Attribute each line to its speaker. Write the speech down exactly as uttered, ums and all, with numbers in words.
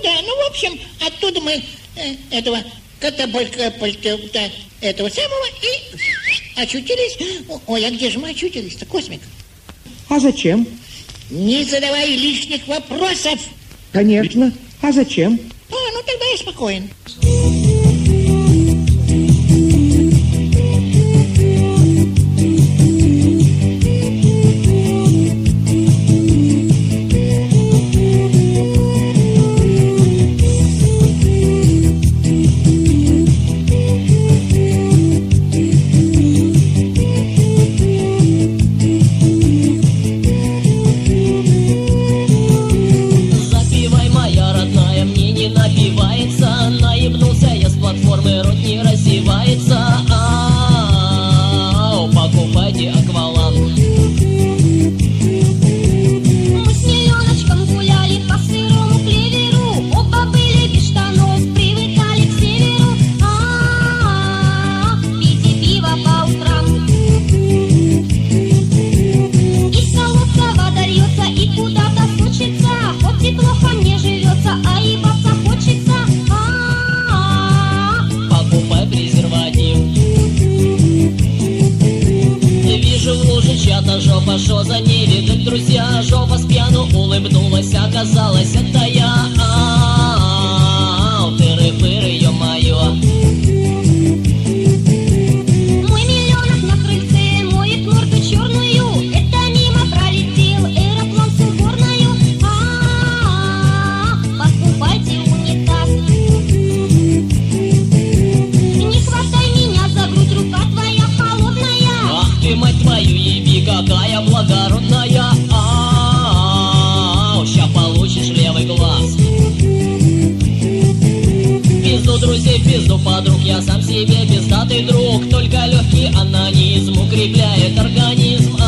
Speaker 1: да, ну, в общем, оттуда мы э, этого катапулька этого самого и очутились. Ой, а где же мы очутились-то, Космик?
Speaker 2: А зачем?
Speaker 1: Не задавай лишних вопросов.
Speaker 2: Конечно. А зачем?
Speaker 1: А, ну тогда я спокоен.
Speaker 3: Жопа, шо за ней видят друзья? Жопа с пьяну улыбнулась, оказалось, это я. А-а-а, тыры-пыры, ё-моё.
Speaker 4: Мой миллионов на крыльце моет морду черную. Это мимо пролетел аэроплан с уборною. А-а-а, покупайте унитаз. Не хватай меня за грудь, рука твоя холодная.
Speaker 3: Ах ты, мать твою, еби, какая благородная. А-а-а, ща получишь левый глаз. Пизду друзей, пизду подруг, я сам себе пиздатый друг. Только легкий анонизм укрепляет организм.